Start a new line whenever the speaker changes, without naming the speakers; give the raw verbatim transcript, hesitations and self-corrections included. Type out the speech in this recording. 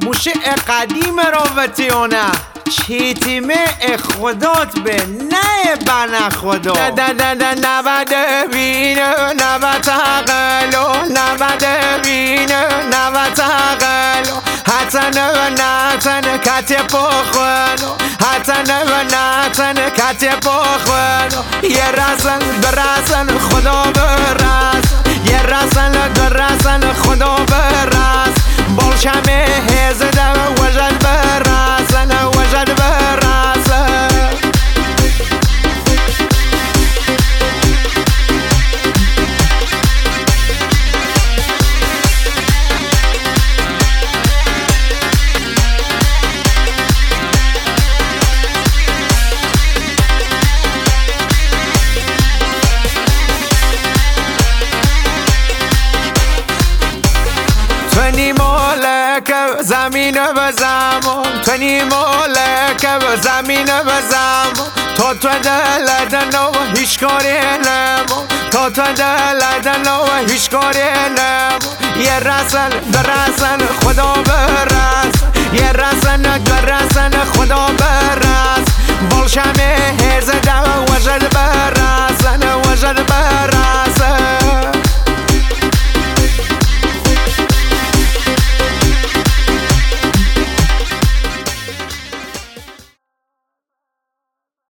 موشه قدیم رابطیونه چیتیمه خدات به نه بنا خدا
دا دا دا دا نبد بینه نبت عقلو نبد بینه نبت عقلو حتن و نتن کتی پخونو حتن و نتن کتی پخونو یه رسن برسن خدا برسن یه رسن درسن خدا برسن بالشمه هزده وجد برسن وجد برسن تونی مالک زمین و زمان تونی مالک زمین و زمان تا تو دلدن و هیچ کاری نمو تا تو دلدن و هیچ کاری نمو یه رسن برسن خدا برسن یه رسن برسن خدا برسن